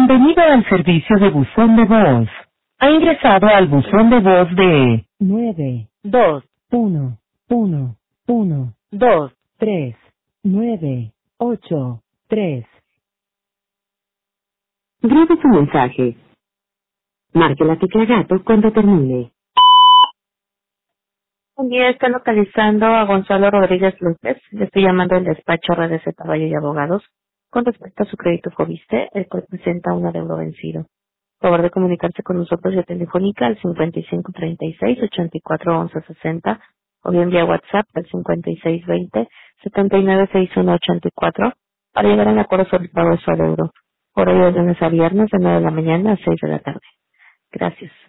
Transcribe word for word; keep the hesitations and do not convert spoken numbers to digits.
Bienvenido al servicio de buzón de voz. Ha ingresado al buzón de voz de nueve dos uno uno uno dos tres nueve ocho tres. Grabe su mensaje. Marque la tecla gato cuando termine. Un día está localizando a Gonzalo Rodríguez López. Le estoy llamando del despacho R D Z Valle y Abogados con respecto a su crédito Fobiste, el cual presenta un adeudo vencido. Por favor de comunicarse con nosotros vía telefónica al cincuenta y cinco treinta y seis ochenta y cuatro once sesenta o bien vía WhatsApp al cincuenta y seis veinte setenta y nueve sesenta y uno ochenta y cuatro para llegar a un acuerdo sobre el pago de su adeudo. Por ello, de lunes a viernes de nueve de la mañana a seis de la tarde. Gracias.